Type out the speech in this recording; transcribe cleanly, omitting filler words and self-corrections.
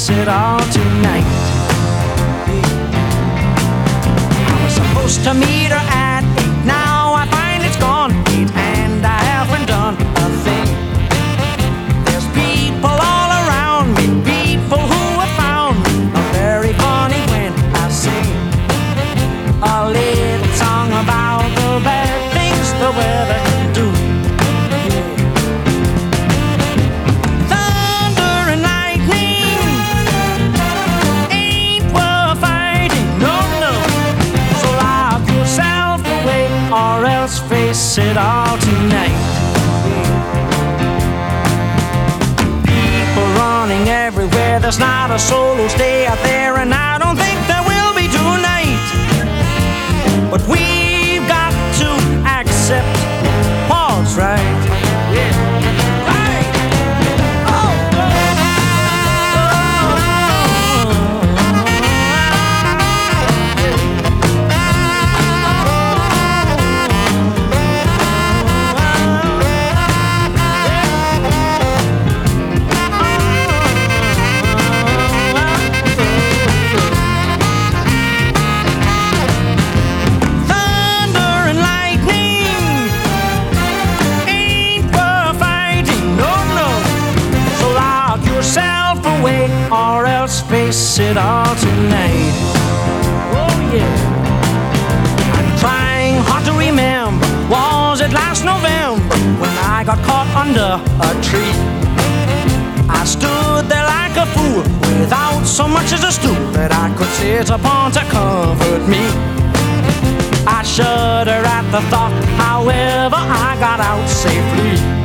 face it all tonight. I was supposed to meet her at 8, now I find it's gone 8, and I haven't done a thing. There's people all around me, people who have found me very funny when I sing a little song about the bad things the weather can do. Thunder and lightning ain't worth fighting, no, no. So lock yourself away or else face it all tonight. People running everywhere, there's not a soul who'll stay out there, and I don't think there will be tonight. But we've got to accept Paul's right. Yeah. Right. Oh, or else face it all tonight. Oh yeah. I'm trying hard to remember, was it last November when I got caught under a tree? I stood there like a fool without so much as a stool that I could sit upon to comfort me. I shudder at the thought, however I got out safely.